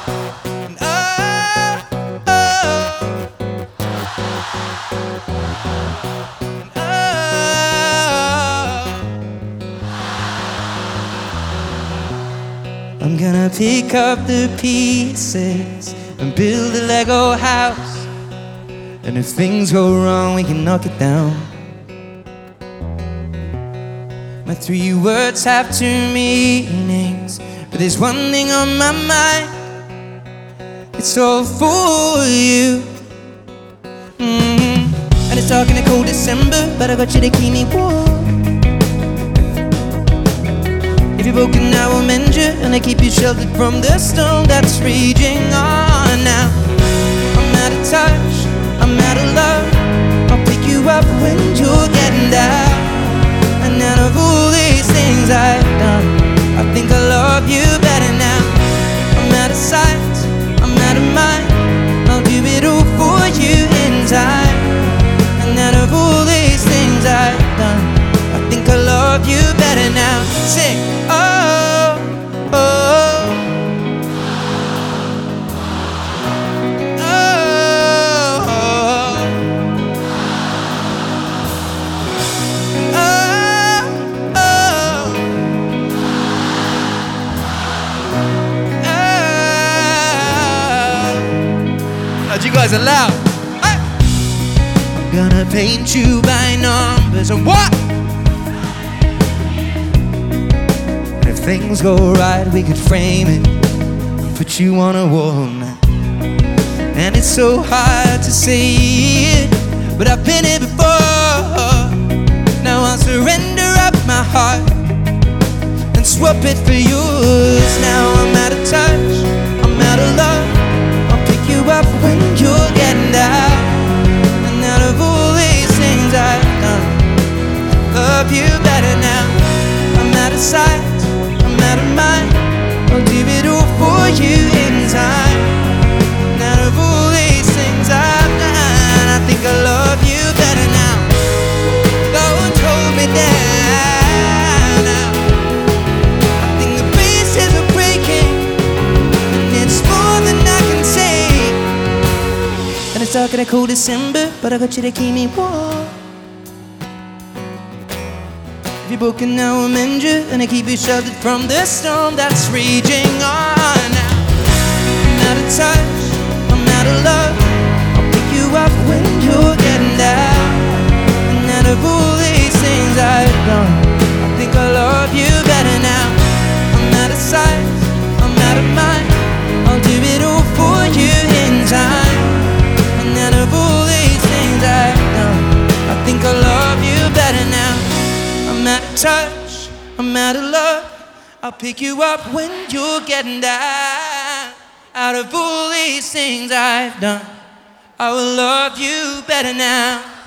And oh, I'm gonna pick up the pieces and build a Lego house. And if things go wrong, we can knock it down. My 3 words have 2 meanings, but there's one thing on my mind. It's all for you. And it's dark in the cold December, but I got you to keep me warm. If you're broken, I will mend you, and I keep you sheltered from the storm that's raging on. Now I'm out of touch, I'm out of love. I'll pick you up when you're getting down. And out of all these things I've done, I think I love you better now. I'm out of sight, I'm out of mind. I'll do it all for you in time. And out of all these things I've done, I think I love you better now. Sing, oh, oh, you guys are loud. Hey. I'm gonna paint you by numbers and what? And if things go right, we could frame it, put you on a wall now. And it's so hard to say it, but I've been here before. Now I'll surrender up my heart and swap it for yours. Now I'm out of touch, I'm out of love. You up when you're getting down. And out of all these things I've done, love you better now. I'm out of sight, I'm out of mind. I'll do it all for you in time. And out of all these things I've done, I think I love you better now. Don't hold me down now. I think the pieces are breaking, and it's more than I can say. And it's dark in a cold December, but I got you to keep me warm. If you're broken, I will mend you, and I keep you sheltered from the storm that's raging on. Now I'm out of touch, I'm out of love. I'll pick you up when you're getting down. And out of all these things I've done, I think I love you better now. I'm out of sight, I'm out of mind. I'll do it all for you in time. Out of all these things I've done, I think I love you better now. I'm out of touch, I'm out of love. I'll pick you up when you're getting down. Out of all these things I've done, I will love you better now.